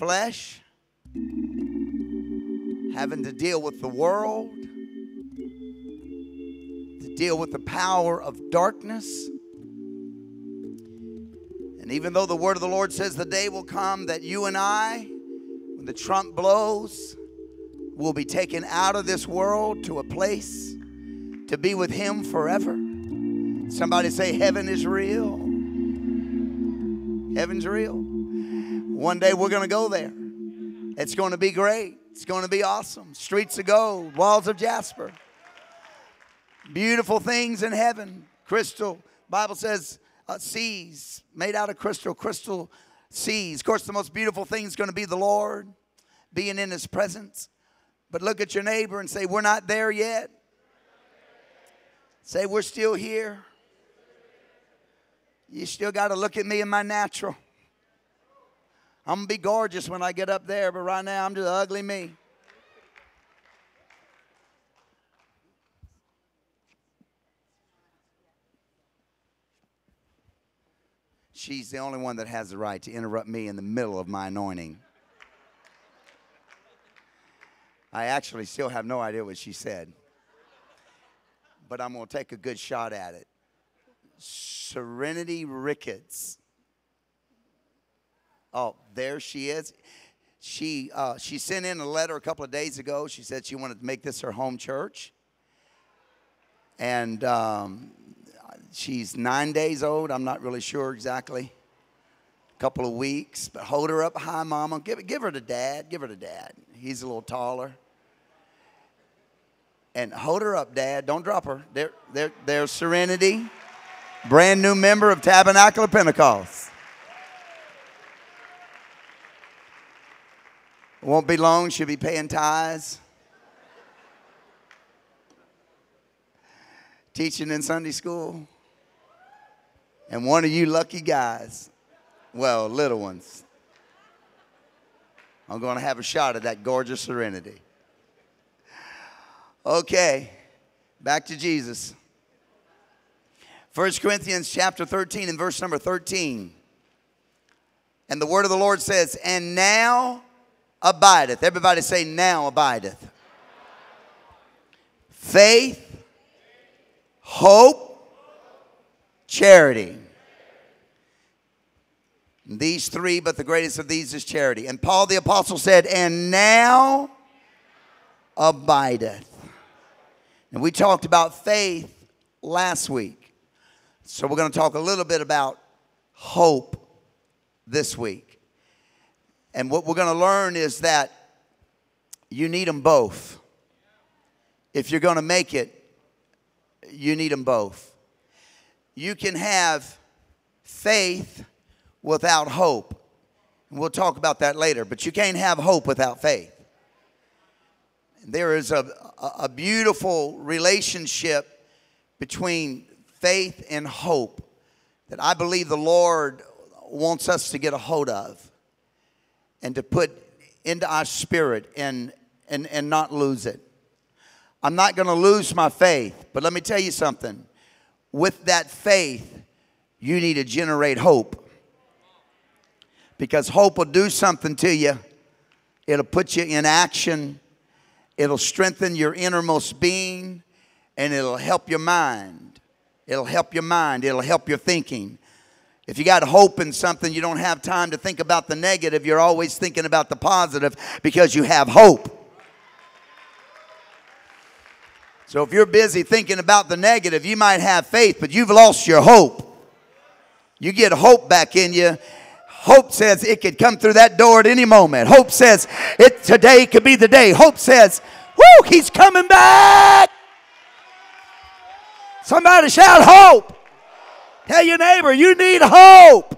flesh, having to deal with the world, to deal with the power of darkness. And even though the word of the Lord says the day will come that you and I, when the trump blows, will be taken out of this world to a place to be with Him forever. Somebody say, heaven is real. Heaven's real. One day we're going to go there. It's going to be great. It's going to be awesome. Streets of gold, walls of jasper. Beautiful things in heaven. Crystal, Bible says, seas made out of crystal. Crystal seas. Of course, the most beautiful thing is going to be the Lord, being in His presence. But look at your neighbor and say, we're not there yet. Say, we're still here. You still got to look at me in my natural. I'm going to be gorgeous when I get up there, but right now I'm just ugly me. She's the only one that has the right to interrupt me in the middle of my anointing. I actually still have no idea what she said, but I'm going to take a good shot at it. Serenity Ricketts. Oh, there she is. She sent in a letter a couple of days ago. She said she wanted to make this her home church. And she's 9 days old. I'm not really sure exactly. A couple of weeks. But hold her up high, Mama. Give her to Dad. Give her to Dad. He's a little taller. And hold her up, Dad. Don't drop her. There's Serenity. Brand new member of Tabernacle of Pentecost. It won't be long. She'll be paying tithes. Teaching in Sunday school. And one of you lucky guys, well, little ones, I'm going to have a shot at that gorgeous Serenity. Okay, back to Jesus. 1 Corinthians chapter 13 and verse number 13. And the word of the Lord says, and now abideth. Everybody say, now abideth. Faith, hope, charity. These three, but the greatest of these is charity. And Paul the apostle said, and now abideth. And we talked about faith last week. So we're going to talk a little bit about hope this week. And what we're going to learn is that you need them both. If you're going to make it, you need them both. You can have faith without hope. And we'll talk about that later. But you can't have hope without faith. There is a beautiful relationship between faith and hope that I believe the Lord wants us to get a hold of and to put into our spirit and not lose it. I'm not going to lose my faith, but let me tell you something. With that faith, you need to generate hope. Because hope will do something to you. It'll put you in action. It'll strengthen your innermost being, and it'll help your mind. It'll help your mind. It'll help your thinking. If you got hope in something, you don't have time to think about the negative. You're always thinking about the positive because you have hope. So if you're busy thinking about the negative, you might have faith, but you've lost your hope. You get hope back in you. Hope says it could come through that door at any moment. Hope says today could be the day. Hope says, whoo, he's coming back. Somebody shout hope. Tell your neighbor, you need hope.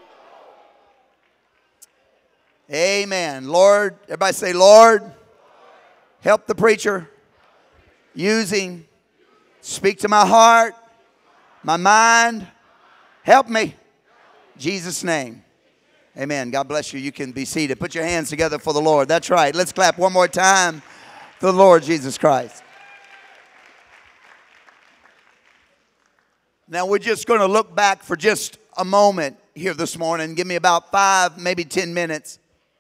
Amen. Lord, everybody say, Lord, help the preacher using, speak to my heart, my mind. Help me. In Jesus' name. Amen. God bless you. You can be seated. Put your hands together for the Lord. That's right. Let's clap one more time to the Lord Jesus Christ. Now we're just going to look back for just a moment here this morning. Give me about 5, maybe 10 minutes.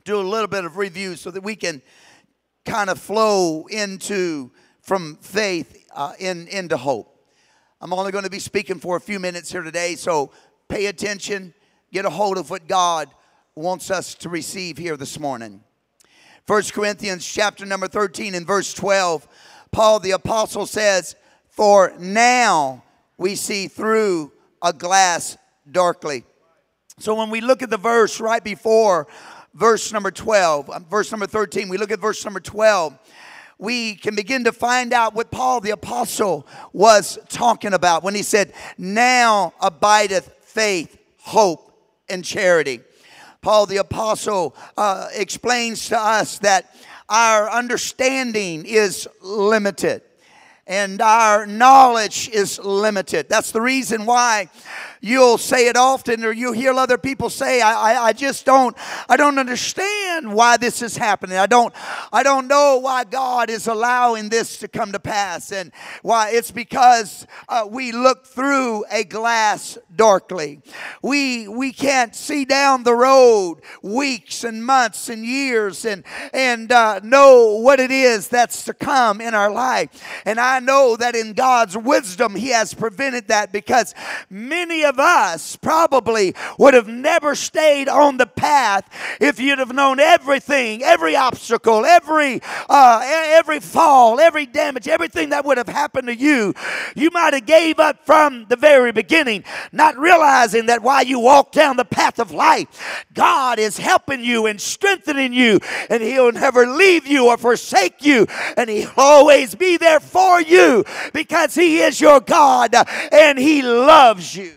do a little bit of review so that we can kind of flow from faith into hope. I'm only going to be speaking for a few minutes here today, so pay attention, get a hold of what God wants us to receive here this morning. 1 Corinthians chapter number 13 and verse 12, Paul the apostle says, "For now we see through a glass darkly." So when we look at the verse right before verse number 12, verse number 13, we look at verse number 12, we can begin to find out what Paul the apostle was talking about when he said, "Now abideth faith, hope, and charity." Paul the apostle explains to us that our understanding is limited and our knowledge is limited. That's the reason why you'll say it often, or you'll hear other people say, I don't understand why this is happening. I don't know why God is allowing this to come to pass. And why it's because we look through a glass darkly. We can't see down the road weeks and months and years and know what it is that's to come in our life. And I know that in God's wisdom, He has prevented that, because many of us probably would have never stayed on the path if you'd have known everything, every obstacle, every fall, every damage, everything that would have happened to you. You might have gave up from the very beginning, not realizing that while you walk down the path of life, God is helping you and strengthening you, and He'll never leave you or forsake you, and He'll always be there for you, because He is your God and He loves you.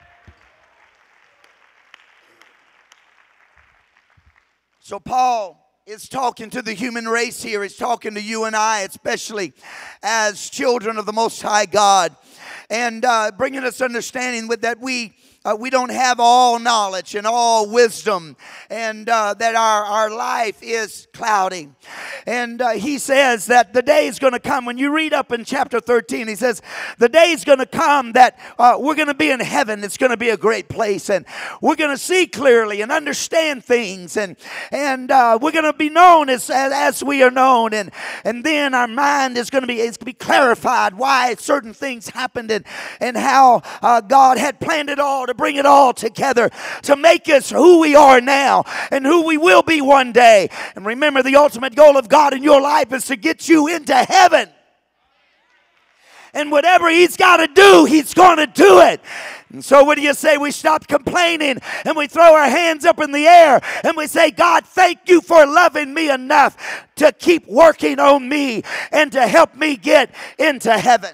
So Paul is talking to the human race here. He's talking to you and I, especially as children of the Most High God, and bringing us understanding with that we don't have all knowledge and all wisdom, and that our life is cloudy. And he says that the day is going to come. When you read up in chapter 13, he says the day is going to come that we're going to be in heaven. It's going to be a great place, and we're going to see clearly and understand things, and we're going to be known as we are known, and then our mind is going to be clarified why certain things happened, and how God had planned it all to bring it all together to make us who we are now and who we will be one day. And remember, the ultimate goal of God in your life is to get you into heaven. And whatever He's got to do, He's going to do it. And so what do you say? We stop complaining and we throw our hands up in the air and we say, "God, thank you for loving me enough to keep working on me and to help me get into heaven."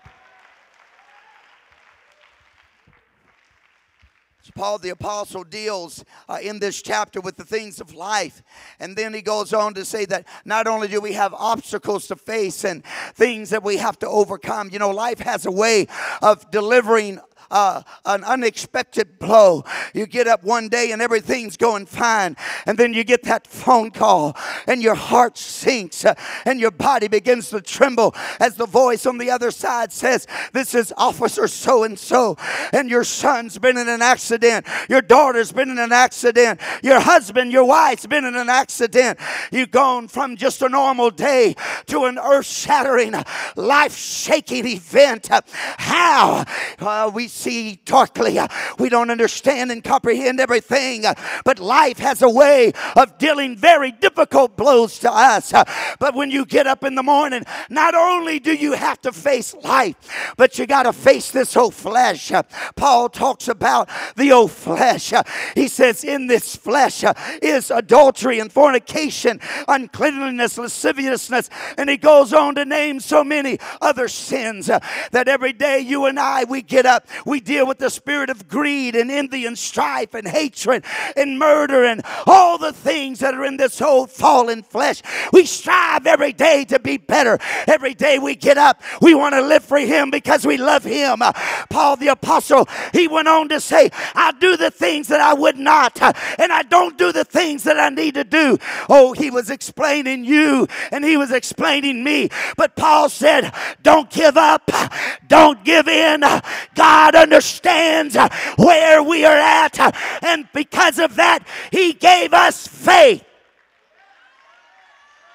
Paul the apostle deals in this chapter with the things of life. And then he goes on to say that not only do we have obstacles to face and things that we have to overcome, you know, life has a way of delivering an unexpected blow. You get up one day and everything's going fine, and then you get that phone call and your heart sinks and your body begins to tremble as the voice on the other side says, "This is Officer so-and-so, and your son's been in an accident, your daughter's been in an accident, your husband, your wife's been in an accident." You've gone from just a normal day to an earth-shattering, life-shaking event. How? We see darkly. We don't understand and comprehend everything, but life has a way of dealing very difficult blows to us. But when you get up in the morning, not only do you have to face life, but you got to face this old flesh. Paul talks about the old flesh. He says, in this flesh is adultery and fornication, uncleanliness, lasciviousness, and he goes on to name so many other sins that every day you and I, we get up, we deal with the spirit of greed and envy and strife and hatred and murder and all the things that are in this old fallen flesh. We strive every day to be better. Every day we get up, we want to live for Him because we love Him. Paul the apostle, he went on to say, "I do the things that I would not, and I don't do the things that I need to do." Oh, he was explaining you and he was explaining me. But Paul said, don't give up. Don't give in. God understands where we are at. And because of that, He gave us faith.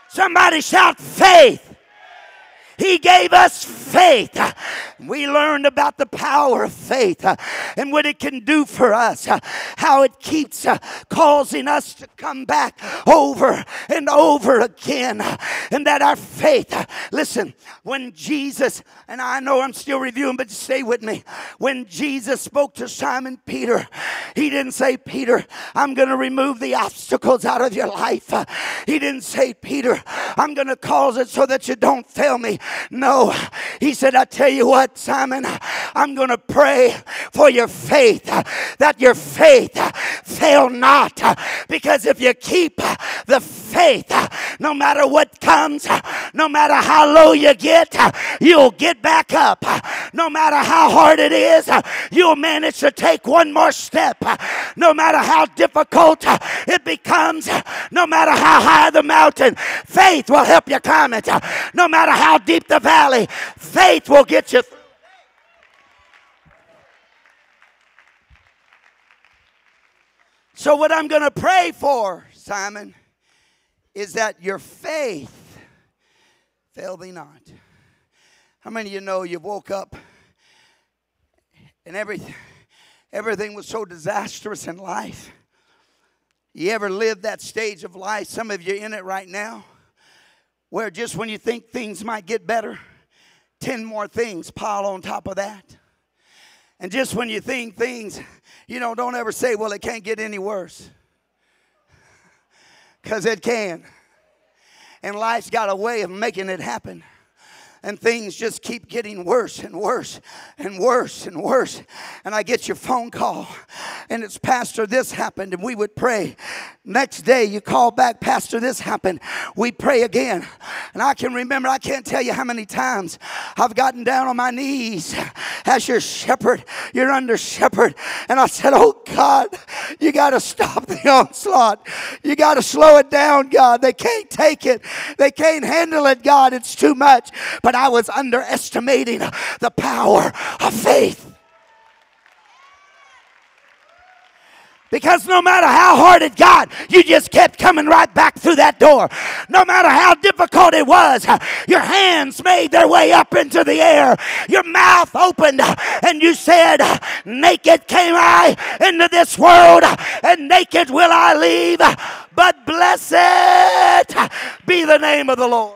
Somebody shout faith. He gave us faith. We learned about the power of faith and what it can do for us, how it keeps causing us to come back over and over again, and that our faith, listen, when Jesus, and I know I'm still reviewing, but stay with me. When Jesus spoke to Simon Peter, he didn't say, Peter, I'm going to remove the obstacles out of your life. He didn't say, Peter, I'm going to cause it so that you don't fail me. No, he said, I tell you what, Simon, I'm going to pray for your faith, that your faith fail not. Because if you keep the faith, no matter what comes, no matter how low you get, you'll get back up. No matter how hard it is, you'll manage to take one more step. No matter how difficult it becomes, no matter how high the mountain, faith will help you climb it. No matter how deep the valley, faith will get you through. So what I'm going to pray for, Simon, is that your faith fail thee not. How many of you know you woke up and everything was so disastrous in life? You ever lived that stage of life? Some of you in it right now, where just when you think things might get better, 10 more things pile on top of that. And just when you think things, don't ever say, well, it can't get any worse. Because it can. And life's got a way of making it happen. And things just keep getting worse and worse and worse and worse. And I get your phone call, and it's, Pastor, this happened, and we would pray. Next day, you call back, Pastor, this happened. We pray again. And I can remember, I can't tell you how many times I've gotten down on my knees as your shepherd, your under shepherd. And I said, oh, God, you got to stop the onslaught. You got to slow it down, God. They can't take it. They can't handle it, God. It's too much. But I was underestimating the power of faith. Because no matter how hard it got, you just kept coming right back through that door. No matter how difficult it was, your hands made their way up into the air. Your mouth opened and you said, naked came I into this world and naked will I leave. But blessed be the name of the Lord.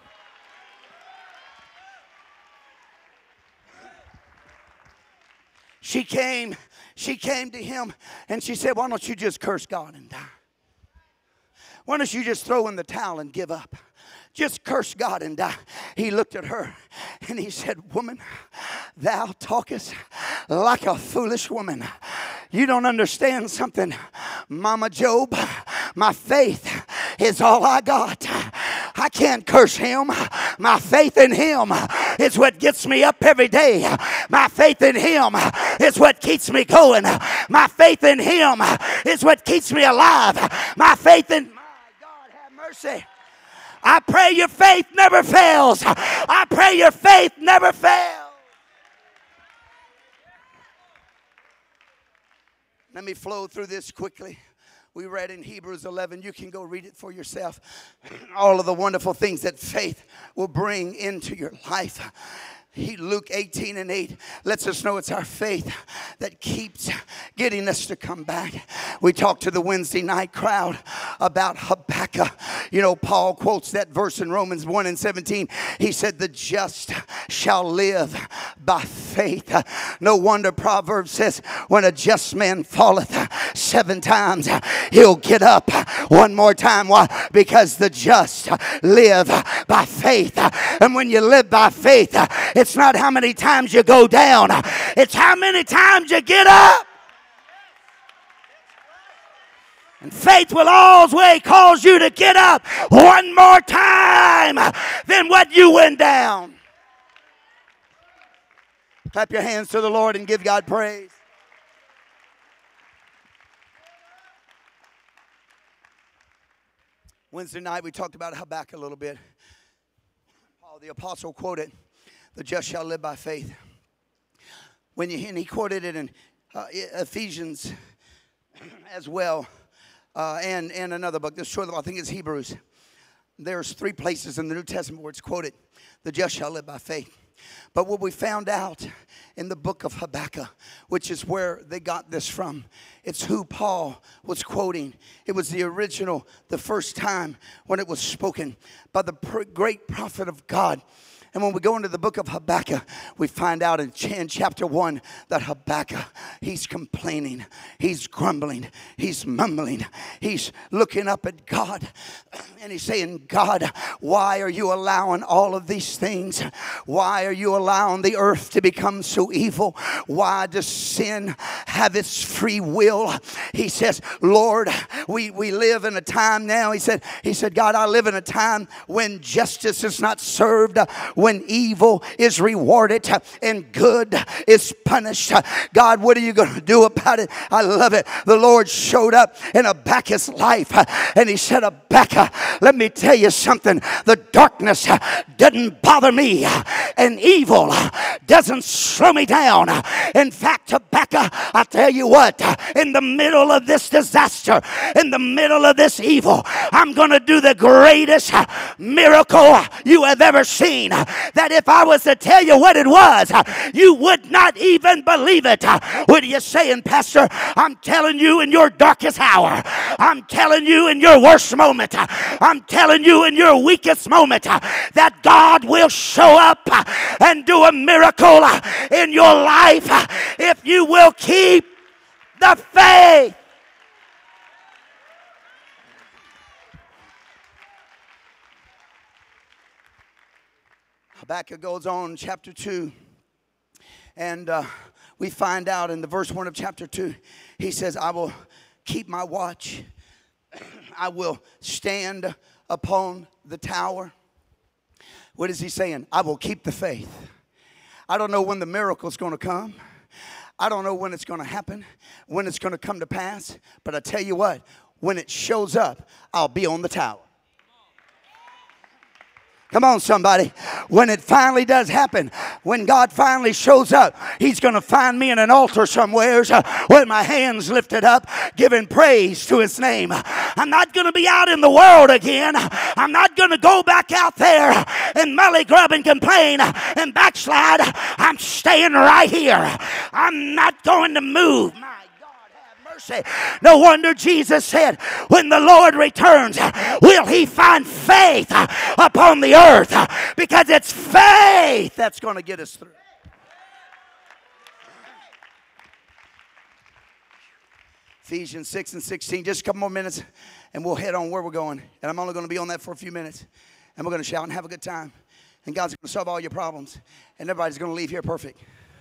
She came to him and she said, why don't you just curse God and die? Why don't you just throw in the towel and give up? Just curse God and die. He looked at her and he said, woman, thou talkest like a foolish woman. You don't understand something, Mama Job. My faith is all I got. I can't curse him. My faith in him is what gets me up every day. My faith in him is what keeps me going. My faith in him is what keeps me alive. My faith in, my God, have mercy. I pray your faith never fails. I pray your faith never fails. Let me flow through this quickly. We read in Hebrews 11. You can go read it for yourself. All of the wonderful things that faith will bring into your life. Luke 18:8 lets us know it's our faith that keeps getting us to come back. We talked to the Wednesday night crowd about Habakkuk. Paul quotes that verse in Romans 1:17. He said, the just shall live by faith. No wonder Proverbs says, when a just man falleth 7 times, he'll get up one more time. Why? Because the just live by faith. And when you live by faith, it's not how many times you go down. It's how many times you get up. And faith will always cause you to get up one more time than what you went down. Clap your hands to the Lord and give God praise. Wednesday night we talked about Habakkuk a little bit. Paul the apostle quoted, the just shall live by faith. And he quoted it in Ephesians as well, and another book. This short, I think it's Hebrews. there's 3 places in the New Testament where it's quoted, the just shall live by faith. But what we found out in the book of Habakkuk, which is where they got this from, it's who Paul was quoting. It was the original, the first time when it was spoken by the great prophet of God. And when we go into the book of Habakkuk, we find out in chapter 1 that Habakkuk, he's complaining, he's grumbling, he's mumbling, he's looking up at God. And he's saying, God, why are you allowing all of these things? Why are you allowing the earth to become so evil? Why does sin have its free will? He says, Lord, we live in a time now. He said, God, I live in a time when justice is not served, when evil is rewarded and good is punished. God, what are you going to do about it? I love it. The Lord showed up in Habakkuk's life and he said, Habakkuk, let me tell you something. The darkness doesn't bother me and evil doesn't slow me down. In fact, Habakkuk, I tell you what, in the middle of this disaster, in the middle of this evil, I'm going to do the greatest miracle you have ever seen. That if I was to tell you what it was, you would not even believe it. What are you saying, Pastor? I'm telling you in your darkest hour. I'm telling you in your worst moment. I'm telling you in your weakest moment that God will show up and do a miracle in your life if you will keep the faith. Habakkuk goes on, chapter 2, and we find out in the verse 1 of chapter 2, he says, I will keep my watch. I will stand upon the tower. What is he saying? I will keep the faith. I don't know when the miracle is going to come. I don't know when it's going to happen, when it's going to come to pass. But I tell you what, when it shows up, I'll be on the tower. Come on, somebody. When it finally does happen, when God finally shows up, he's going to find me in an altar somewhere with my hands lifted up, giving praise to his name. I'm not going to be out in the world again. I'm not going to go back out there and mully grub and complain and backslide. I'm staying right here. I'm not going to move. No wonder Jesus said, when the Lord returns, will he find faith upon the earth? Because it's faith that's going to get us through. Ephesians 6 and 16, just a couple more minutes and we'll head on where we're going. And I'm only going to be on that for a few minutes. And we're going to shout and have a good time. And God's going to solve all your problems. And everybody's going to leave here perfect.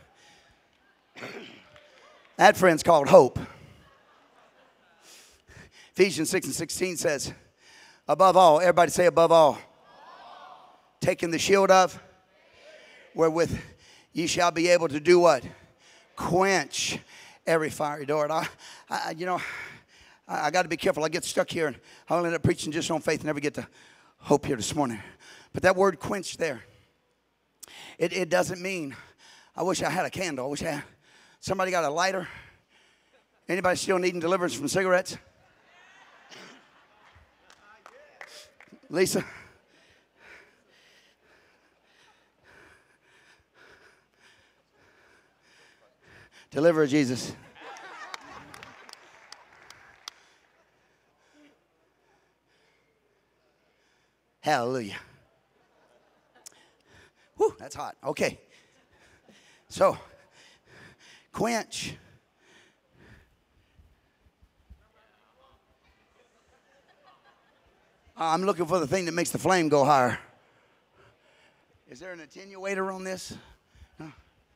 That friend's called hope. Ephesians 6 and 16 says, above all, everybody say above all. Taking the shield of, wherewith ye shall be able to do what? Quench every fiery dart. I got to be careful. I get stuck here and I'll end up preaching just on faith and never get to hope here this morning. But that word quench there, it doesn't mean, I wish I had a candle. I wish I had, somebody got a lighter? Anybody still needing deliverance from cigarettes? Lisa? Deliver Jesus. Hallelujah. Whew, that's hot. Okay. So, quench. I'm looking for the thing that makes the flame go higher. Is there an attenuator on this? No.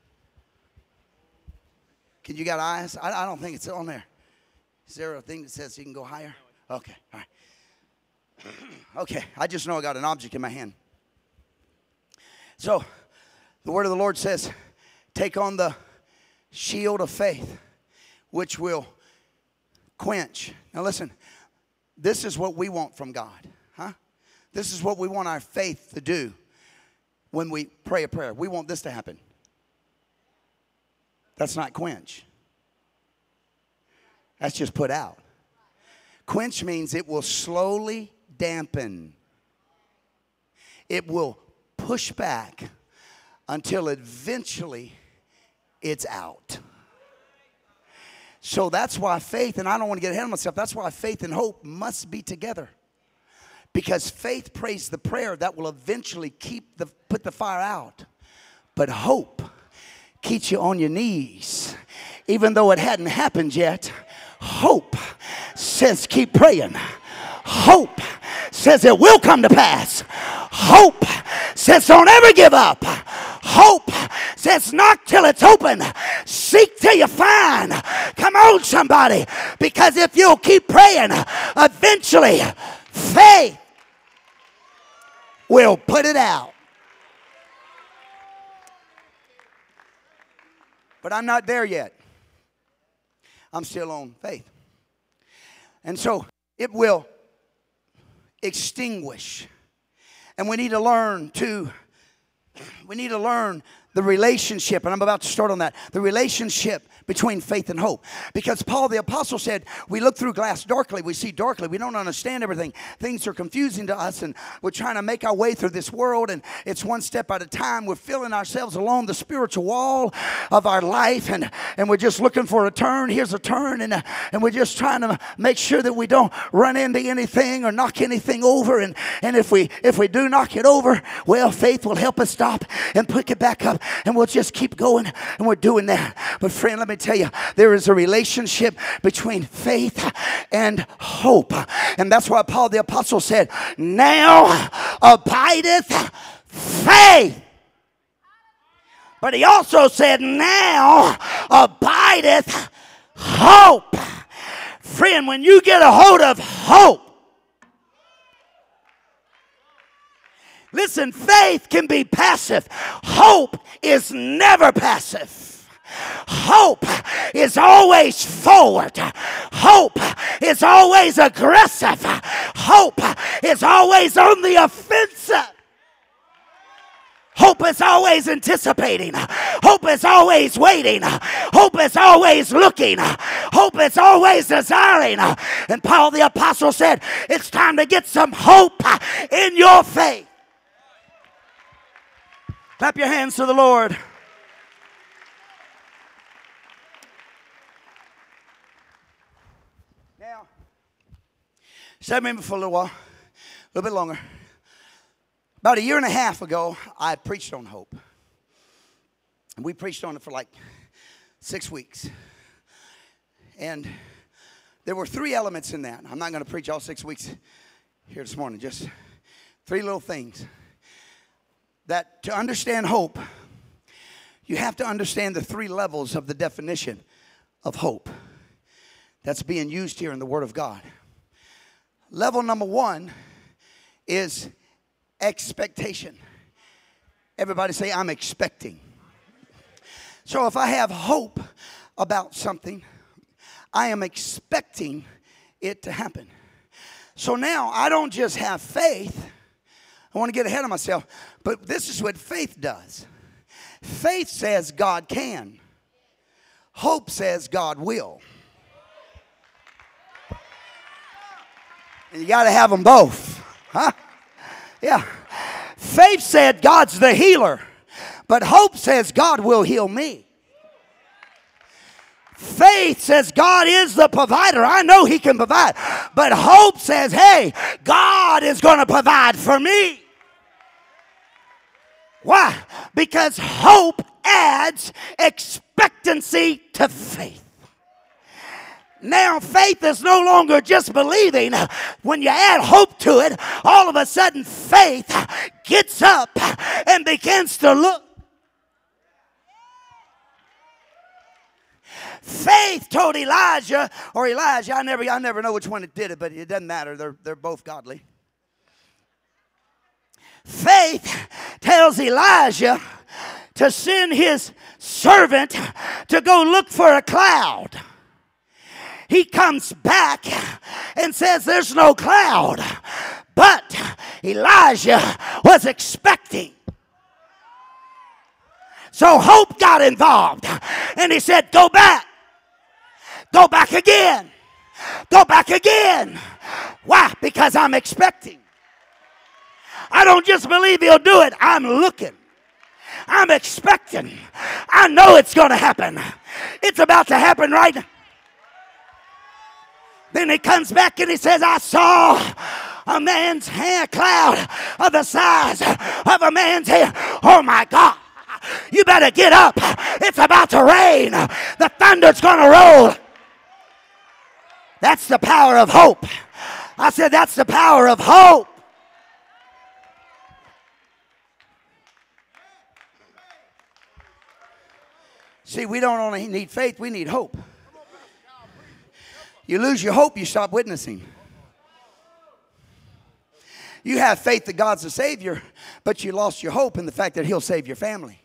Can you got eyes? I don't think it's on there. Is there a thing that says you can go higher? Okay, all right. Okay, I just know I got an object in my hand. So, the word of the Lord says, take on the shield of faith, which will quench. Now listen. This is what we want from God, huh? This is what we want our faith to do when we pray a prayer. We want this to happen. That's not quench. That's just put out. Quench means it will slowly dampen. it will push back until eventually it's out. So that's why faith, and I don't want to get ahead of myself, that's why faith and hope must be together. Because faith prays the prayer that will eventually put the fire out. But hope keeps you on your knees. Even though it hadn't happened yet, hope says keep praying. Hope says it will come to pass. Hope says don't ever give up. Hope says knock till it's open. Seek till you find. Come on, somebody. Because if you'll keep praying, eventually faith will put it out. But I'm not there yet. I'm still on faith. And so it will extinguish. And we need to learn the relationship, and I'm about to start on that, the relationship between faith and hope. Because Paul the apostle said, we look through glass darkly, we see darkly, we don't understand everything. Things are confusing to us, and we're trying to make our way through this world, and it's one step at a time. We're feeling ourselves along the spiritual wall of our life, and we're just looking for a turn. Here's a turn, and we're just trying to make sure that we don't run into anything or knock anything over, and if we do knock it over, well, faith will help us stop and pick it back up, and we'll just keep going, and we're doing that. But friend, let me tell you, there is a relationship between faith and hope. And that's why Paul the apostle said, now abideth faith. But he also said, now abideth hope. Friend, when you get a hold of hope, listen, faith can be passive. Hope is never passive. Hope is always forward. Hope is always aggressive. Hope is always on the offensive. Hope is always anticipating. Hope is always waiting. Hope is always looking. Hope is always desiring. And Paul the apostle said, it's time to get some hope in your faith. Clap your hands to the Lord. Now, stay with me for a little while, a little bit longer. About a year and a half ago, I preached on hope. And we preached on it for like 6 weeks. And there were 3 elements in that. I'm not going to preach all 6 weeks here this morning, just 3 little things. That to understand hope, you have to understand the 3 levels of the definition of hope that's being used here in the Word of God. Level number 1 is expectation. Everybody say, I'm expecting. So if I have hope about something, I am expecting it to happen. So now I don't just have faith. I want to get ahead of myself, but this is what faith does. Faith says God can. Hope says God will. And you got to have them both. Huh? Yeah. Faith said God's the healer, but hope says God will heal me. Faith says God is the provider. I know He can provide. But hope says, hey, God is going to provide for me. Why? Because hope adds expectancy to faith. Now faith is no longer just believing. When you add hope to it, all of a sudden faith gets up and begins to look. Faith told Elijah, I never know which one it did it, but it doesn't matter. They're both godly. Faith tells Elijah to send his servant to go look for a cloud. He comes back and says there's no cloud. But Elijah was expecting. So hope got involved. And he said, go back. Go back again. Go back again. Why? Because I'm expecting. I don't just believe he'll do it. I'm looking. I'm expecting. I know it's going to happen. It's about to happen right now. Then he comes back and he says, I saw a man's hair cloud of the size of a man's hair. Oh my God. You better get up. It's about to rain. The thunder's going to roll. That's the power of hope. I said, that's the power of hope. See, we don't only need faith, we need hope. You lose your hope, you stop witnessing. You have faith that God's a Savior, but you lost your hope in the fact that He'll save your family.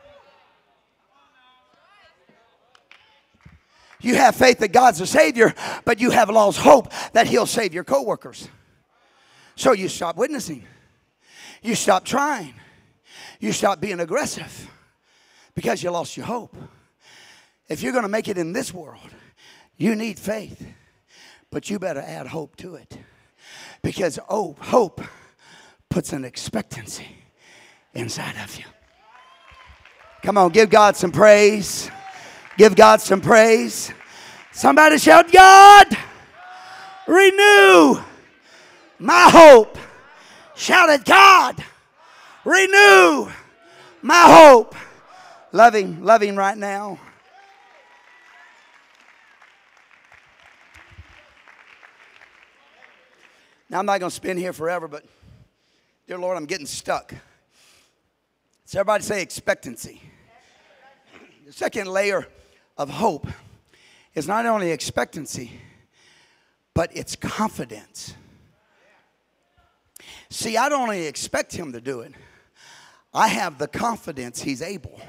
You have faith that God's a Savior, but you have lost hope that He'll save your coworkers. So you stop witnessing. You stop trying. You stop being aggressive because you lost your hope. If you're going to make it in this world, you need faith, but you better add hope to it. Because hope puts an expectancy inside of you. Come on, give God some praise. Give God some praise. Somebody shout, God, renew my hope. Shout it, God, renew my hope. Love him right now. Now, I'm not going to spin here forever, but dear Lord, I'm getting stuck. So everybody say expectancy. The second layer of hope is not only expectancy, but it's confidence. See, I don't only expect Him to do it. I have the confidence He's able.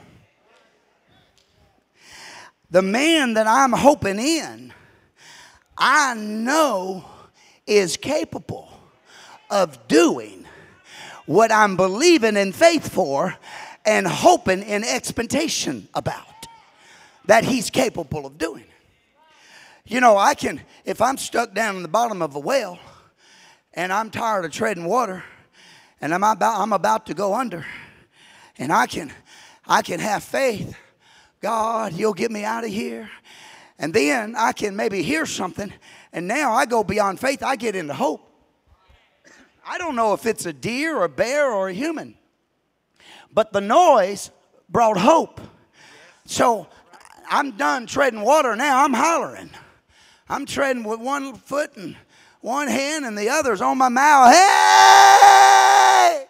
The man that I'm hoping in, I know is capable of doing what I'm believing in faith for and hoping in expectation about that He's capable of doing. You know, I can, if I'm stuck down in the bottom of a well and I'm tired of treading water and I'm about to go under, and I can have faith, God, You'll get me out of here. And then I can maybe hear something, and now I go beyond faith. I get into hope. I don't know if it's a deer or a bear or a human, but the noise brought hope. So I'm done treading water now. I'm hollering. I'm treading with one foot and one hand, and the other's on my mouth. Hey!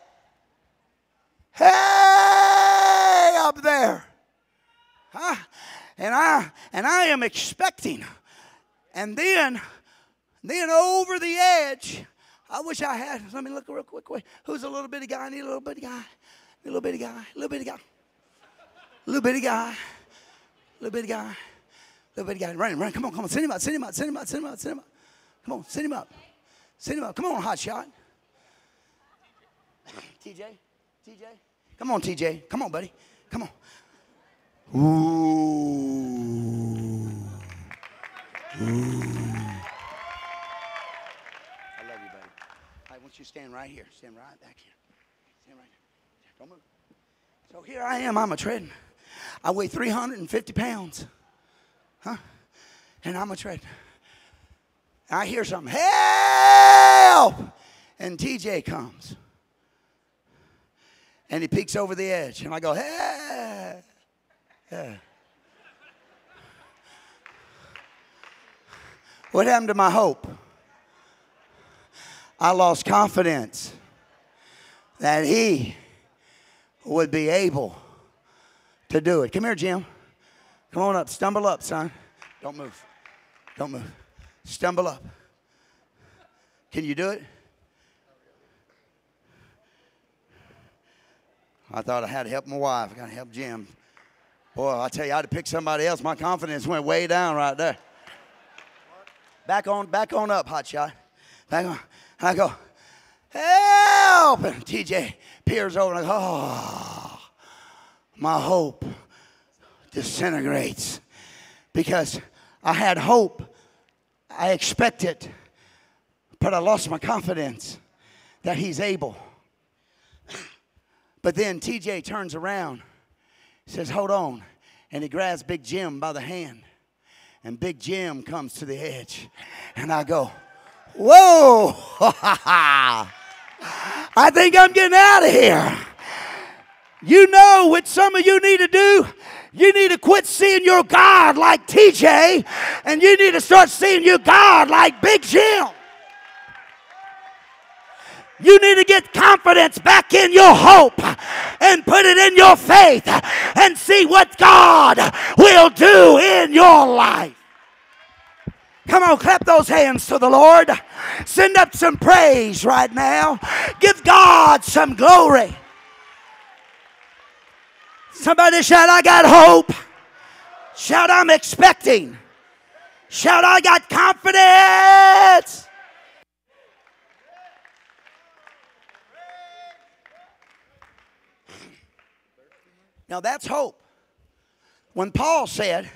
Hey! Up there. Huh? And I am expecting. And then over the edge, I wish I had. Let me look real quick. Wait. Who's a little bitty guy? I need a little bitty guy. Little bitty guy. Little bitty guy. Little bitty guy. Little bitty guy. Little bitty guy. Run. Come on. Send him out. Come on, send him up. Send him up. Come on, hot shot. TJ. Come on, TJ. Come on, buddy. Come on. Ooh. I love you, buddy. I want you to stand right here. Stand right back here. Stand right here. Don't move. So here I am. I'm a treading. I weigh 350 pounds. Huh? And I'm a treading. I hear something. Help! And TJ comes. And he peeks over the edge. And I go, hey! Yeah. What happened to my hope? I lost confidence that He would be able to do it. Come here, Jim. Come on up. Stumble up, son. Don't move. Stumble up. Can you do it? I thought I had to help my wife. I got to help Jim. Boy, I tell you, I had to pick somebody else. My confidence went way down right there. Back on up, hotshot. Back on. I go, help! And TJ peers over and I go, oh, my hope disintegrates. Because I had hope. I expected. But I lost my confidence that He's able. But then TJ turns around, says, hold on. And he grabs Big Jim by the hand. And Big Jim comes to the edge. And I go, whoa. I think I'm getting out of here. You know what some of you need to do? You need to quit seeing your God like TJ, and you need to start seeing your God like Big Jim. You need to get confidence back in your hope and put it in your faith and see what God will do in your life. Come on, clap those hands to the Lord. Send up some praise right now. Give God some glory. Somebody shout, I got hope. Shout, I'm expecting. Shout, I got confidence. Now that's hope. When Paul said,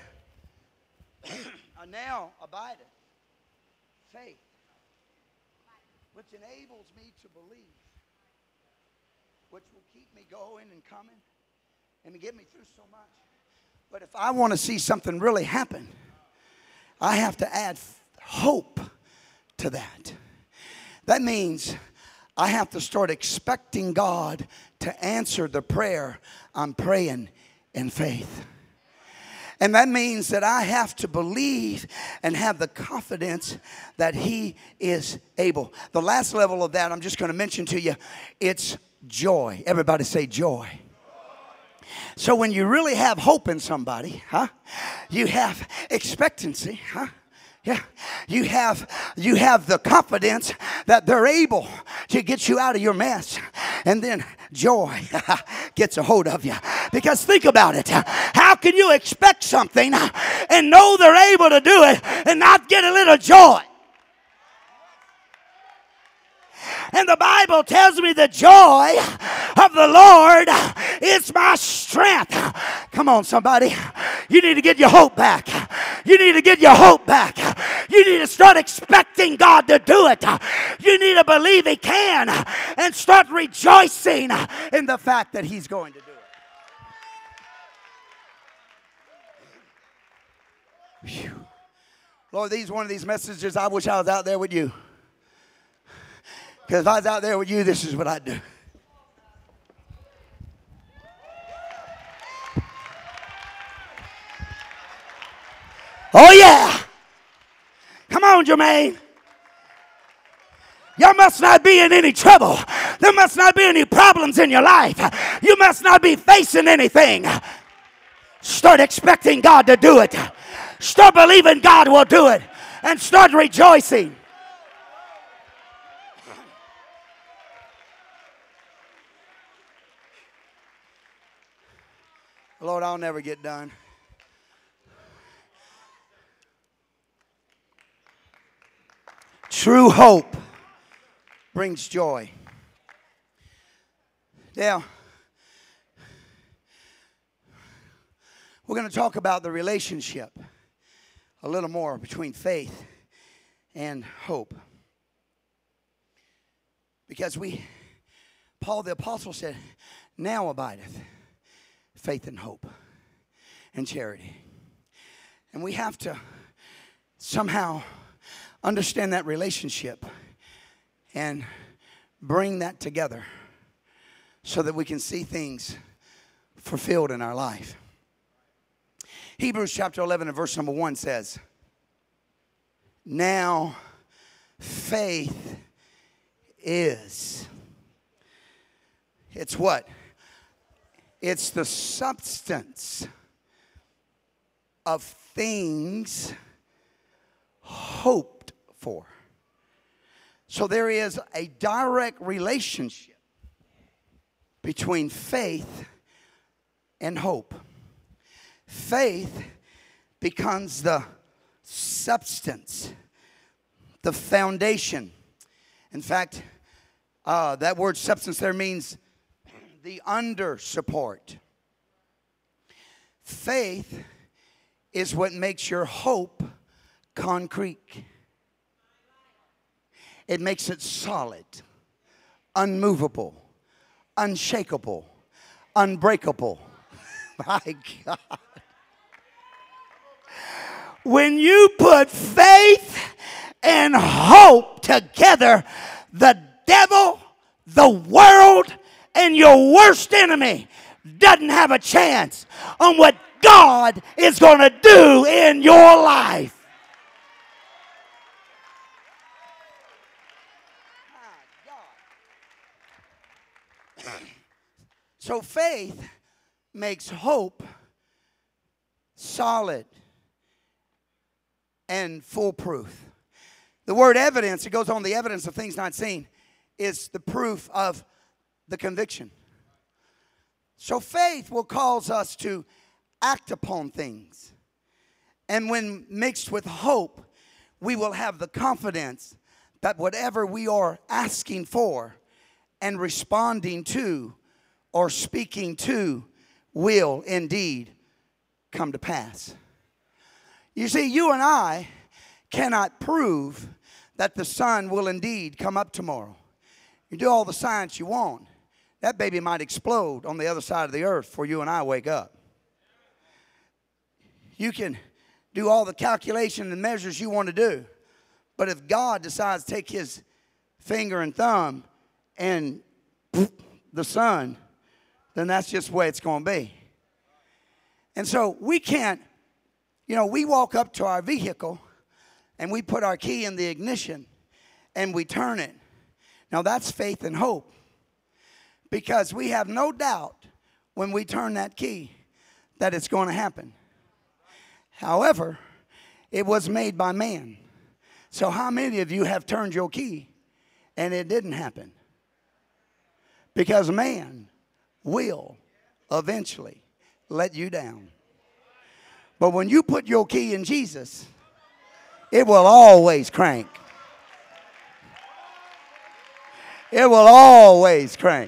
now abideth faith, which enables me to believe, which will keep me going and coming and to get me through so much. But if I want to see something really happen, I have to add hope to that. That means I have to start expecting God to answer the prayer I'm praying in faith. And that means that I have to believe and have the confidence that He is able. The last level of that I'm just going to mention to you, it's joy. Everybody say joy. So when you really have hope in somebody, you have expectancy, yeah, you have the confidence that they're able to get you out of your mess. And then joy gets a hold of you. Because think about it. How can you expect something and know they're able to do it and not get a little joy? And the Bible tells me the joy of the Lord is my strength. Come on, somebody. You need to get your hope back. You need to get your hope back. You need to start expecting God to do it. You need to believe He can and start rejoicing in the fact that He's going to do it. Whew. Lord, one of these messages, I wish I was out there with you. Because if I was out there with you, this is what I'd do. Oh, yeah. Come on, Jermaine. You must not be in any trouble. There must not be any problems in your life. You must not be facing anything. Start expecting God to do it. Start believing God will do it. And start rejoicing. Lord, I'll never get done. True hope brings joy. Now, we're going to talk about the relationship a little more between faith and hope. Because Paul the Apostle said, now abideth faith and hope and charity. And we have to somehow understand that relationship and bring that together so that we can see things fulfilled in our life. Hebrews chapter 11 and verse number 1 says, now faith is. It's what? It's the substance of things hoped for. So there is a direct relationship between faith and hope. Faith becomes the substance, the foundation. In fact, that word substance there means the under support. Faith is what makes your hope concrete. It makes it solid, unmovable, unshakable, unbreakable. My God. When you put faith and hope together, the devil, the world, and your worst enemy doesn't have a chance on what God is going to do in your life. So faith makes hope solid and foolproof. The word evidence, it goes on, the evidence of things not seen, is the proof of the conviction. So faith will cause us to act upon things. And when mixed with hope, we will have the confidence that whatever we are asking for and responding to or speaking to will indeed come to pass. You see, you and I cannot prove that the sun will indeed come up tomorrow. You do all the science you want, that baby might explode on the other side of the earth before you and I wake up. You can do all the calculation and measures you want to do, but if God decides to take his finger and thumb and the sun, then that's just the way it's going to be. And so we can't, we walk up to our vehicle and we put our key in the ignition and we turn it. Now that's faith and hope, because we have no doubt when we turn that key that it's going to happen. However, it was made by man. So how many of you have turned your key and it didn't happen? Because man will eventually let you down. But when you put your key in Jesus, it will always crank. It will always crank.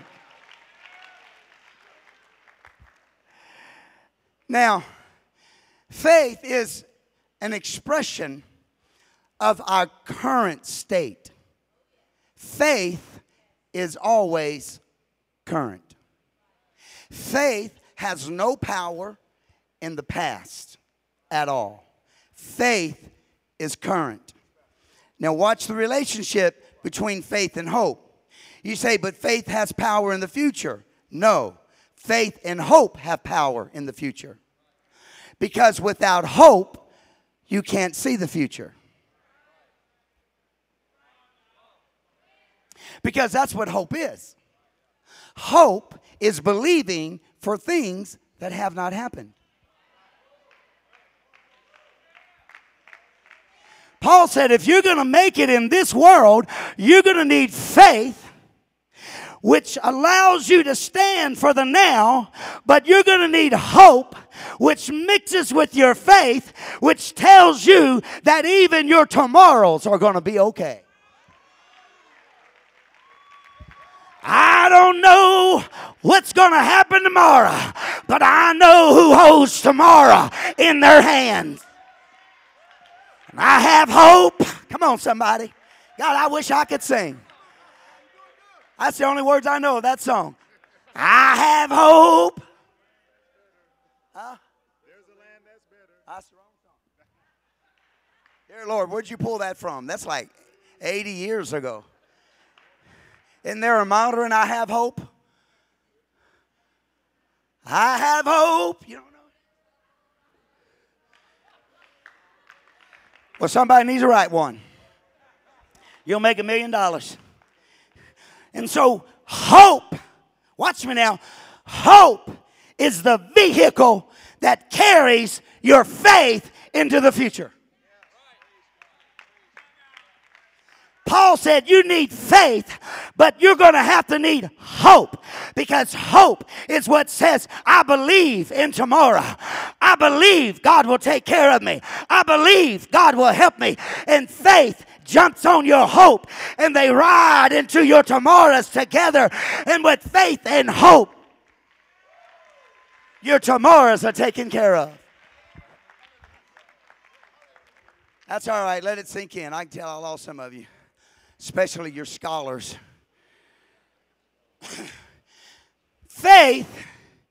Now, faith is an expression of our current state. Faith is always current. Faith has no power in the past at all. Faith is current. Now watch the relationship between faith and hope. You say, but faith has power in the future. No, faith and hope have power in the future. Because without hope, you can't see the future. Because that's what hope is. Hope is believing for things that have not happened. Paul said if you're going to make it in this world, you're going to need faith, which allows you to stand for the now, but you're going to need hope, which mixes with your faith, which tells you that even your tomorrows are going to be okay. I don't know what's going to happen tomorrow, but I know who holds tomorrow in their hands. And I have hope. Come on, somebody. God, I wish I could sing. That's the only words I know of that song. I have hope. Huh? There's a land that's better. That's the wrong song. Dear Lord, where'd you pull that from? That's like 80 years ago. Isn't there a modern I have hope? I have hope. You don't know? Well, somebody needs to write one. You'll make $1 million. And so hope, watch me now, hope is the vehicle that carries your faith into the future. Paul said you need faith, but you're going to have to need hope, because hope is what says, I believe in tomorrow. I believe God will take care of me. I believe God will help me. And faith jumps on your hope, and they ride into your tomorrows together. And with faith and hope, your tomorrows are taken care of. That's all right. Let it sink in. I can tell I lost some of you, especially your scholars. Faith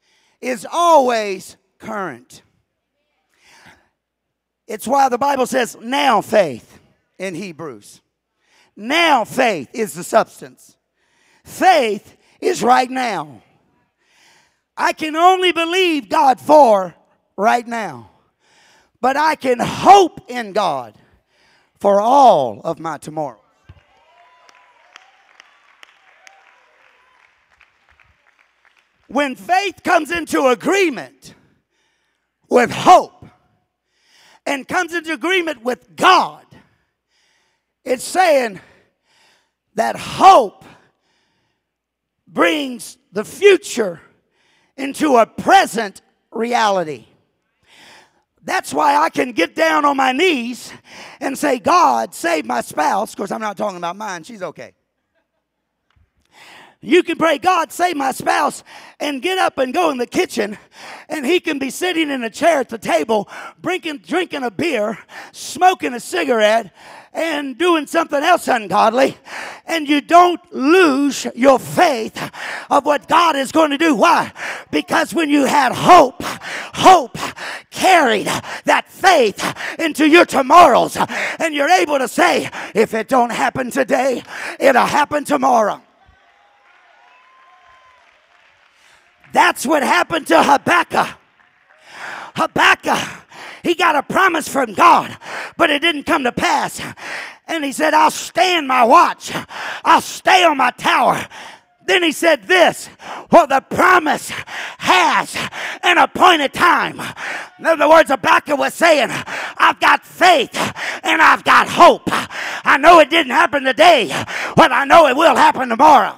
is always current. It's why the Bible says now faith in Hebrews. Now faith is the substance. Faith is right now. I can only believe God for right now. But I can hope in God for all of my tomorrow. When faith comes into agreement with hope and comes into agreement with God, it's saying that hope brings the future into a present reality. That's why I can get down on my knees and say, God, save my spouse. Of course, I'm not talking about mine. She's okay. You can pray, God, save my spouse, and get up and go in the kitchen, and he can be sitting in a chair at the table, drinking a beer, smoking a cigarette, and doing something else ungodly, and you don't lose your faith of what God is going to do. Why? Because when you had hope, hope carried that faith into your tomorrows, and you're able to say, if it don't happen today, it'll happen tomorrow. That's what happened to Habakkuk. Habakkuk, he got a promise from God, but it didn't come to pass. And he said, I'll stand my watch. I'll stay on my tower. Then he said this, well, the promise has an appointed time. In other words, Habakkuk was saying, I've got faith and I've got hope. I know it didn't happen today, but I know it will happen tomorrow.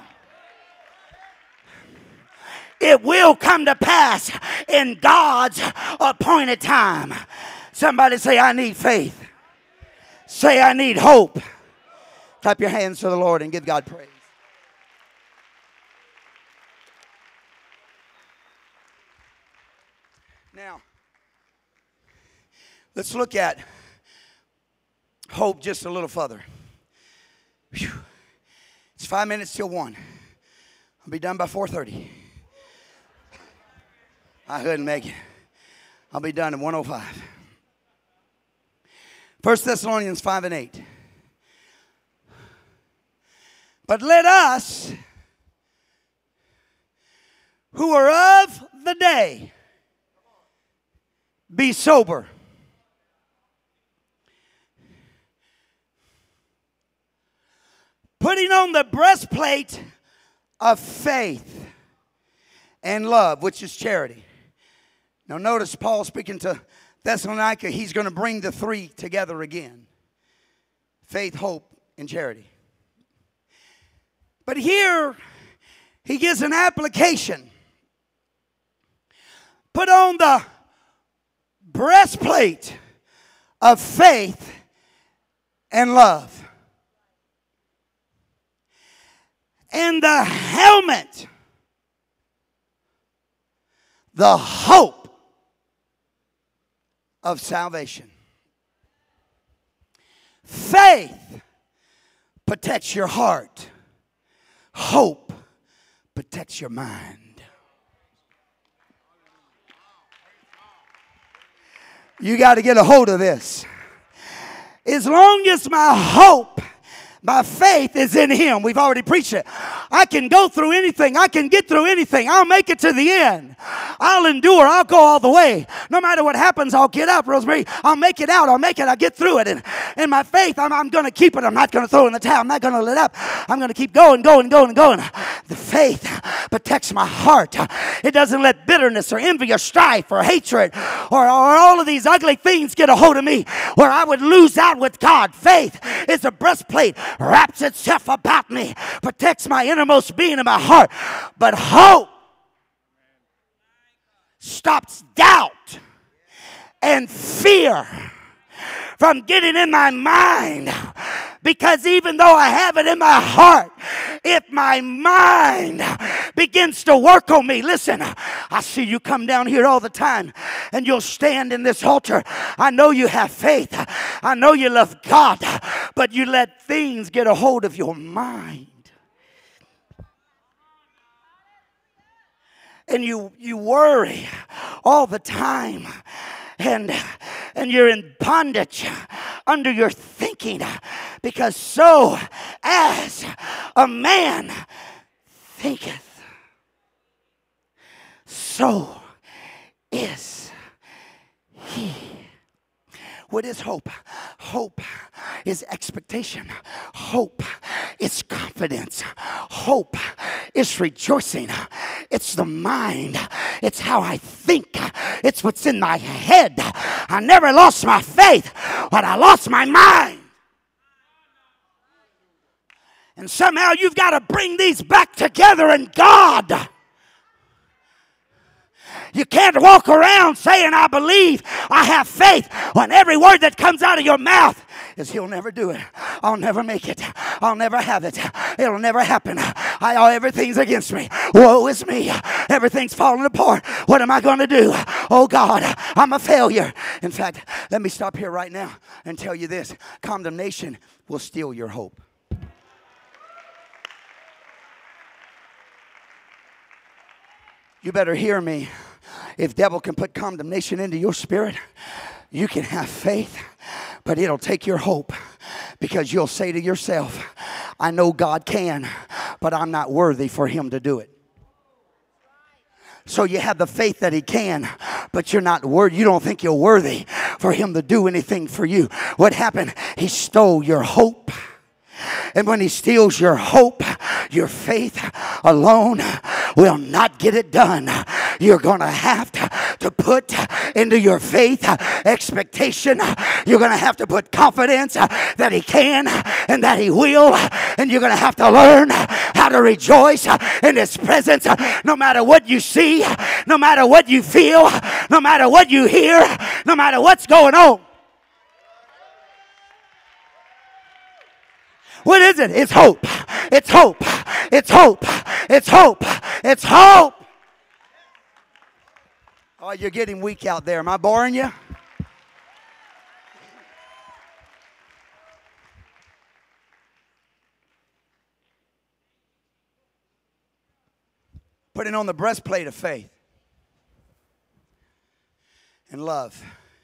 It will come to pass in God's appointed time. Somebody say, I need faith. Say, I need hope. Clap your hands to the Lord and give God praise. Now, let's look at hope just a little further. Whew. It's 5 minutes till 1. I'll be done by 4:30. I couldn't make it. I'll be done at 1:05. 1 Thessalonians 5:8. But let us, who are of the day, be sober. Putting on the breastplate of faith and love, which is charity. Now notice Paul speaking to Thessalonica, he's going to bring the three together again. Faith, hope, and charity. But here, he gives an application. Put on the breastplate of faith and love. And the helmet, the hope of salvation. Faith protects your heart. Hope protects your mind. You got to get a hold of this. As long as my hope, my faith is in Him. We've already preached it. I can go through anything. I can get through anything. I'll make it to the end. I'll endure. I'll go all the way. No matter what happens, I'll get up, Rosemary. I'll make it out. I'll make it. I'll get through it. And in my faith, I'm going to keep it. I'm not going to throw in the towel. I'm not going to let up. I'm going to keep going. The faith protects my heart. It doesn't let bitterness or envy or strife or hatred or all of these ugly things get a hold of me where I would lose out with God. Faith is a breastplate, wraps itself about me, protects my innermost being in my heart. But hope stops doubt and fear from getting in my mind. Because even though I have it in my heart, if my mind begins to work on me, listen, I see you come down here all the time and you'll stand in this altar. I know you have faith. I know you love God, but you let things get a hold of your mind. and you worry all the time, and you're in bondage under your thinking, because so as a man thinketh, so is he. What is hope? Hope is expectation. Hope is confidence. Hope is rejoicing. It's the mind. It's how I think. It's what's in my head. I never lost my faith, but I lost my mind. And somehow you've got to bring these back together in God. You can't walk around saying, I believe, I have faith, when every word that comes out of your mouth is, he'll never do it. I'll never make it. I'll never have it. It'll never happen. Everything's against me. Woe is me. Everything's falling apart. What am I going to do? Oh God, I'm a failure. In fact, let me stop here right now and tell you this. Condemnation will steal your hope. You better hear me. If devil can put condemnation into your spirit, you can have faith, but it'll take your hope, because you'll say to yourself, I know God can, but I'm not worthy for him to do it. So you have the faith that he can, but you're not worthy. You don't think you're worthy for him to do anything for you. What happened? He stole your hope. And when he steals your hope, your faith alone will not get it done. You're going to have to put into your faith expectation. You're going to have to put confidence that he can and that he will. And you're going to have to learn how to rejoice in his presence, no matter what you see, no matter what you feel, no matter what you hear, no matter what's going on. What is it? It's hope. It's hope. It's hope. It's hope. It's hope. Oh, you're getting weak out there. Am I boring you? Putting on the breastplate of faith and love.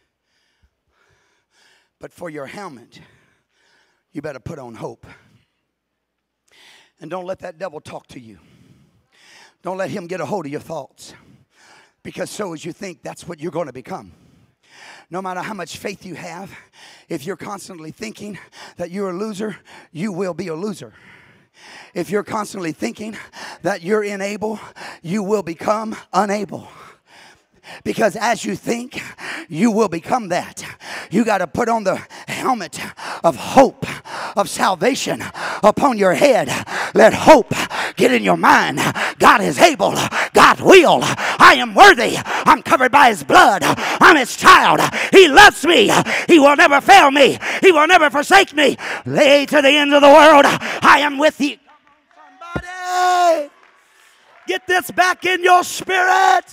But for your helmet, you better put on hope. And don't let that devil talk to you. Don't let him get a hold of your thoughts. Because so as you think, that's what you're going to become. No matter how much faith you have, if you're constantly thinking that you're a loser, you will be a loser. If you're constantly thinking that you're unable, you will become unable. Because as you think, you will become that. You got to put on the helmet of hope, of salvation upon your head. Let hope get in your mind. God is able. God will. I am worthy. I'm covered by his blood. I'm his child. He loves me. He will never fail me. He will never forsake me. Lay to the end of the world. I am with you. Somebody, get this back in your spirit.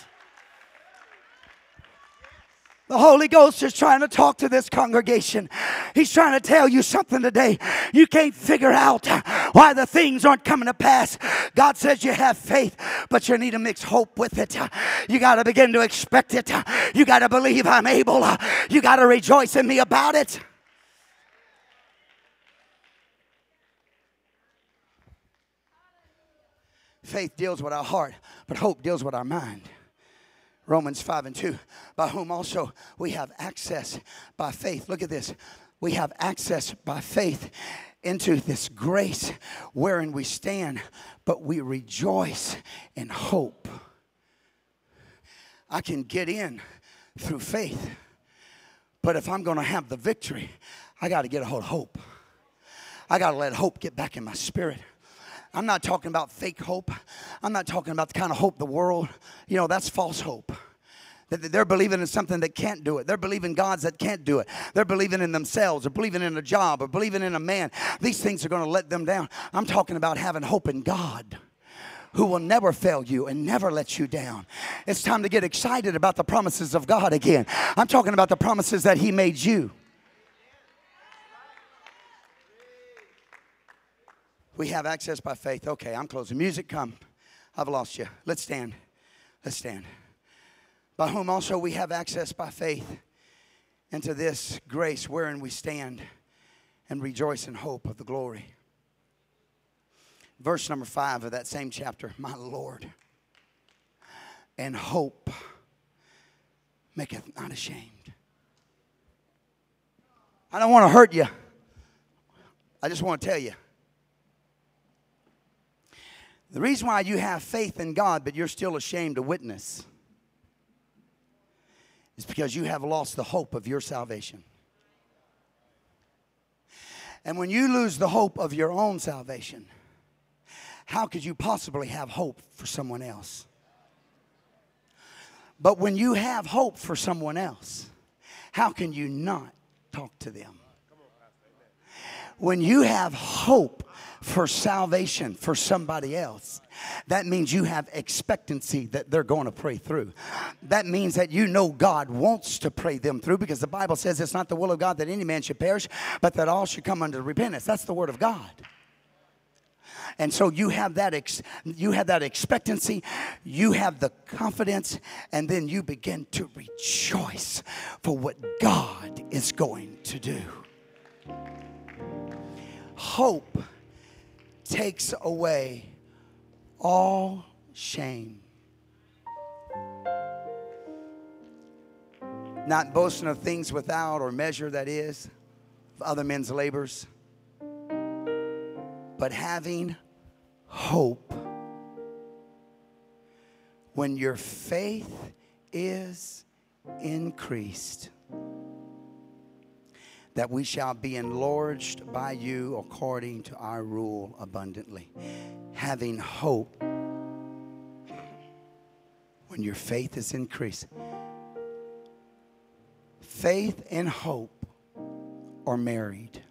The Holy Ghost is trying to talk to this congregation. He's trying to tell you something today. You can't figure out why the things aren't coming to pass. God says you have faith, but you need to mix hope with it. You got to begin to expect it. You got to believe I'm able. You got to rejoice in me about it. Faith deals with our heart, but hope deals with our mind. Romans 5:2, by whom also we have access by faith. Look at this. We have access by faith into this grace wherein we stand, but we rejoice in hope. I can get in through faith, but if I'm going to have the victory, I got to get a hold of hope. I got to let hope get back in my spirit. I'm not talking about fake hope. I'm not talking about the kind of hope the world, that's false hope. They're believing in something that can't do it. They're believing gods that can't do it. They're believing in themselves or believing in a job or believing in a man. These things are going to let them down. I'm talking about having hope in God, who will never fail you and never let you down. It's time to get excited about the promises of God again. I'm talking about the promises that he made you. We have access by faith. Okay, I'm closing. Music, come. I've lost you. Let's stand. Let's stand. By whom also we have access by faith into this grace wherein we stand and rejoice in hope of the glory. Verse number 5 of that same chapter. My Lord, and hope maketh not ashamed. I don't want to hurt you. I just want to tell you. The reason why you have faith in God but you're still ashamed to witness is because you have lost the hope of your salvation. And when you lose the hope of your own salvation, how could you possibly have hope for someone else? But when you have hope for someone else, how can you not talk to them? When you have hope for salvation for somebody else, that means you have expectancy that they're going to pray through. That means that you know God wants to pray them through, because the Bible says it's not the will of God that any man should perish, but that all should come unto repentance. That's the word of God. And so you have that expectancy, you have the confidence, and then you begin to rejoice for what God is going to do. Hope takes away all shame. Not boasting of things without or measure, that is, of other men's labors, but having hope when your faith is increased, that we shall be enlarged by you according to our rule abundantly. Having hope when your faith is increased. Faith and hope are married.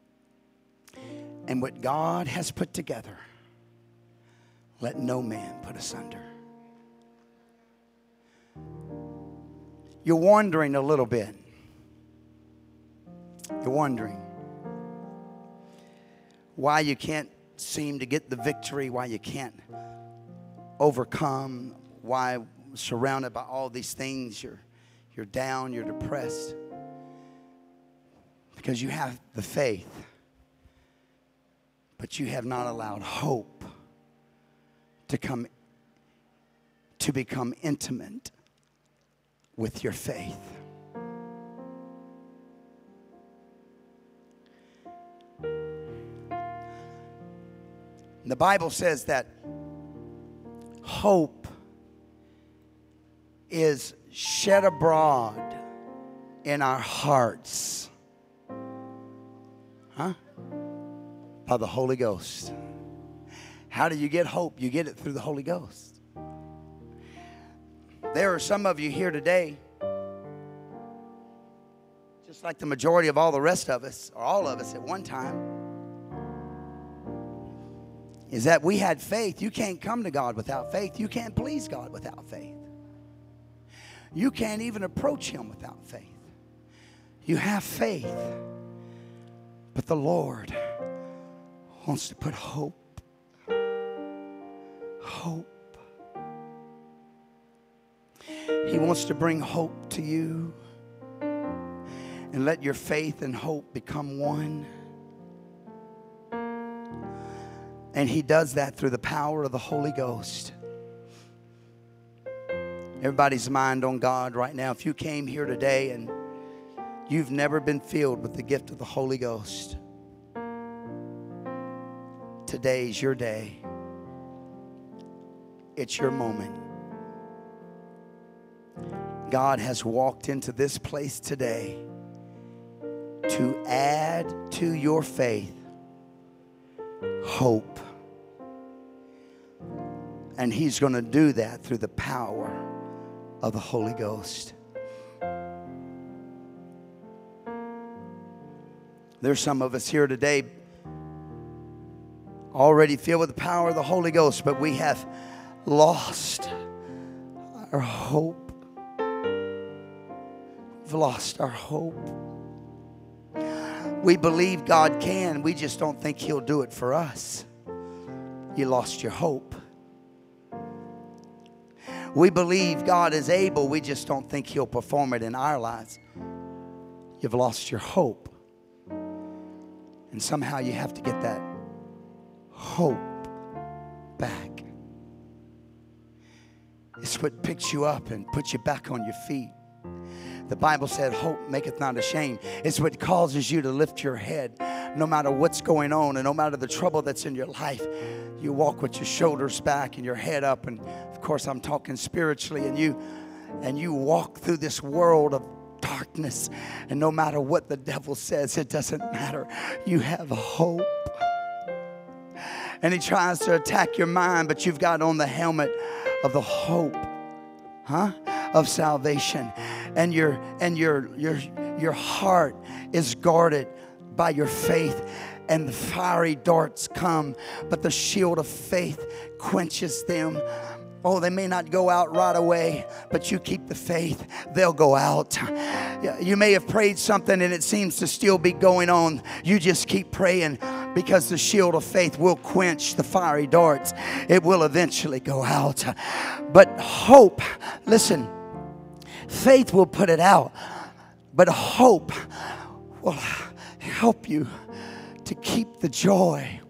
And what God has put together, let no man put asunder. You're wondering a little bit. You're wondering why you can't seem to get the victory, why you can't overcome, why surrounded by all these things you're down, you're depressed. Because you have the faith, but you have not allowed hope to become intimate with your faith. The Bible says that hope is shed abroad in our hearts. By the Holy Ghost. How do you get hope? You get it through the Holy Ghost. There are some of you here today, just like the majority of all the rest of us, or all of us at one time, is that we had faith. You can't come to God without faith. You can't please God without faith. You can't even approach Him without faith. You have faith, but the Lord wants to put hope. He wants to bring hope to you and let your faith and hope become one. And He does that through the power of the Holy Ghost. Everybody's mind on God right now. If you came here today and you've never been filled with the gift of the Holy Ghost, today's your day. It's your moment. God has walked into this place today to add to your faith hope. And He's going to do that through the power of the Holy Ghost. There's some of us here today already filled with the power of the Holy Ghost, but we have lost our hope. We've lost our hope. We believe God can. We just don't think He'll do it for us. You lost your hope. We believe God is able. We just don't think He'll perform it in our lives. You've lost your hope. And somehow you have to get that hope back. It's what picks you up and puts you back on your feet. The Bible said, hope maketh not ashamed. It's what causes you to lift your head no matter what's going on and no matter the trouble that's in your life. You walk with your shoulders back and your head up. And of course, I'm talking spiritually. And you walk through this world of darkness. And no matter what the devil says, it doesn't matter. You have hope. And he tries to attack your mind, but you've got on the helmet of the hope, of salvation. And your heart is guarded by your faith. And the fiery darts come, but the shield of faith quenches them. Oh, they may not go out right away, but you keep the faith, they'll go out. You may have prayed something and it seems to still be going on. You just keep praying because the shield of faith will quench the fiery darts. It will eventually go out. But hope, listen, faith will put it out, but hope will help you to keep the joy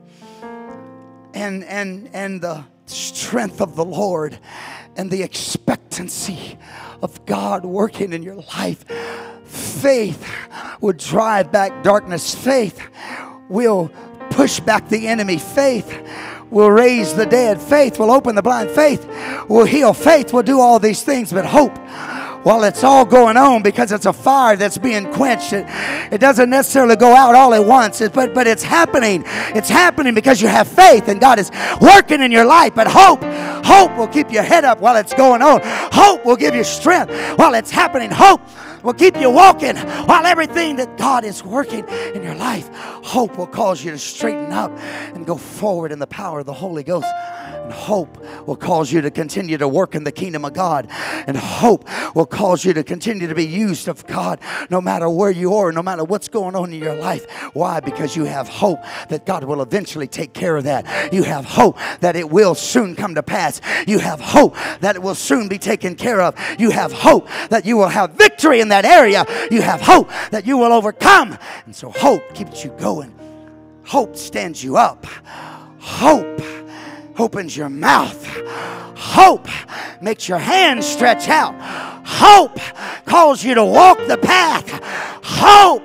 and the strength of the Lord and the expectancy of God working in your life. Faith will drive back darkness. Faith will push back the enemy. Faith will raise the dead. Faith will open the blind. Faith will heal. Faith will do all these things. But hope, while it's all going on, because it's a fire that's being quenched, it doesn't necessarily go out all at once, but it's happening. It's happening because you have faith and God is working in your life. But hope will keep your head up while it's going on. Hope will give you strength while it's happening. Hope will keep you walking while everything that God is working in your life. Hope will cause you to straighten up and go forward in the power of the Holy Ghost. And hope will cause you to continue to work in the kingdom of God. And hope will cause you to continue to be used of God no matter where you are, no matter what's going on in your life. Why? Because you have hope that God will eventually take care of that. You have hope that it will soon come to pass. You have hope that it will soon be taken care of. You have hope that you will have victory in that area. You have hope that you will overcome. And so hope keeps you going. Hope stands you up. Hope opens your mouth. Hope makes your hands stretch out. Hope calls you to walk the path. Hope.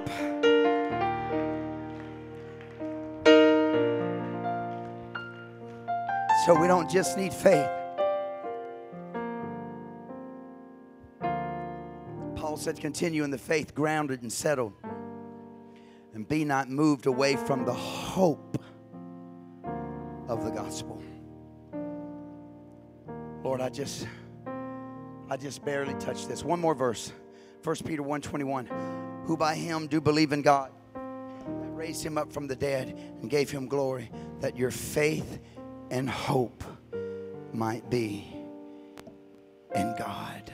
So we don't just need faith. Paul said, continue in the faith, grounded and settled, and be not moved away from the hope of the gospel. Lord, I just barely touched this. One more verse. 1 Peter 1:21. Who by him do believe in God, that raised him up from the dead and gave him glory, that your faith and hope might be in God.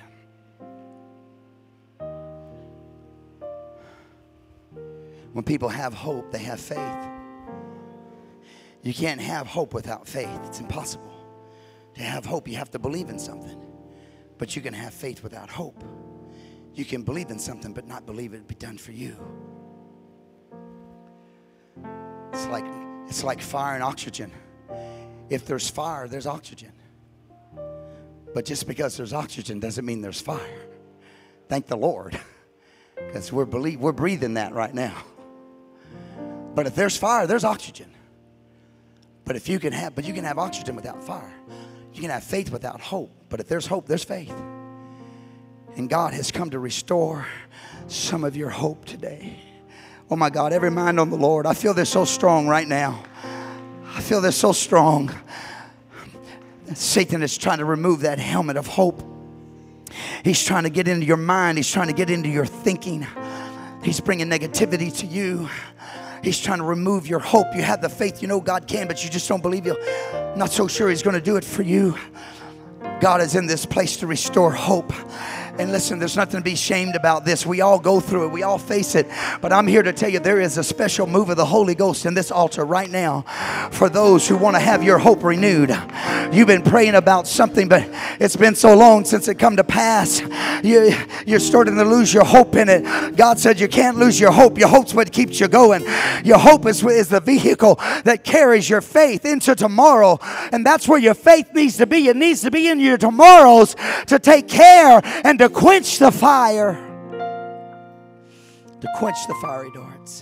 When people have hope, they have faith. You can't have hope without faith. It's impossible. To have hope, you have to believe in something. But you can have faith without hope. You can believe in something but not believe it be done for you. It's like fire and oxygen. If there's fire, there's oxygen. But just because there's oxygen doesn't mean there's fire. Thank the Lord. Because we're breathing that right now. But if there's fire, there's oxygen. But you can have oxygen without fire. You can have faith without hope. But if there's hope, there's faith. And God has come to restore some of your hope today. Oh my God, every mind on the Lord. I feel this so strong right now. I feel this so strong. Satan is trying to remove that helmet of hope. He's trying to get into your mind. He's trying to get into your thinking. He's bringing negativity to you. He's trying to remove your hope. You have the faith, you know God can, but you just don't believe He'll. Not so sure He's going to do it for you. God is in this place to restore hope. And listen, there's nothing to be ashamed about this. We all go through it. We all face it. But I'm here to tell you there is a special move of the Holy Ghost in this altar right now for those who want to have your hope renewed. You've been praying about something, but It's been so long since it come to pass. You're starting to lose your hope in it. God said you can't lose your hope. Your hope's what keeps you going. Your hope is the vehicle that carries your faith into tomorrow. And that's where your faith needs to be. It needs to be in your tomorrows to take care and to quench the fire. To quench the fiery darts.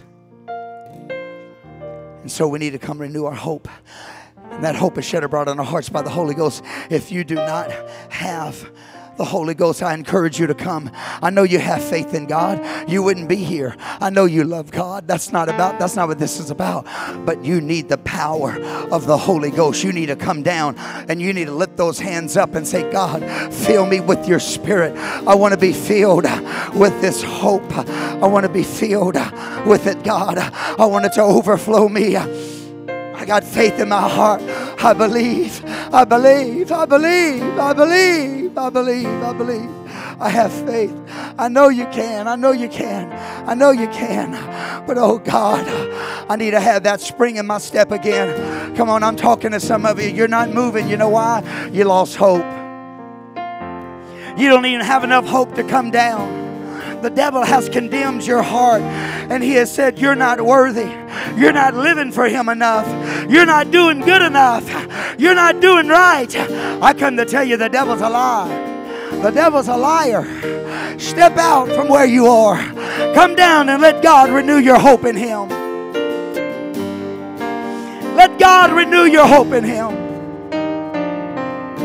And so we need to come renew our hope. And that hope is shed abroad in our hearts by the Holy Ghost. If you do not have the Holy Ghost, I encourage you to come. I know you have faith in God. You wouldn't be here. I know you love God. That's not what this is about. But you need the power of the Holy Ghost. You need to come down and you need to lift those hands up and say, God, fill me with your Spirit. I want to be filled with this hope. I want to be filled with it, God. I want it to overflow me. I got faith in my heart. I believe. I believe. I believe. I believe. I believe. I believe. I have faith. I know you can. I know you can. I know you can. But oh God, I need to have that spring in my step again. Come on, I'm talking to some of you. You're not moving. You know why? You lost hope. You don't even have enough hope to come down. The devil has condemned your heart, and he has said you're not worthy. You're not living for him enough. You're not doing good enough. You're not doing right. I come to tell you the devil's a lie. The devil's a liar. Step out from where you are. Come down and let God renew your hope in him. Let God renew your hope in him.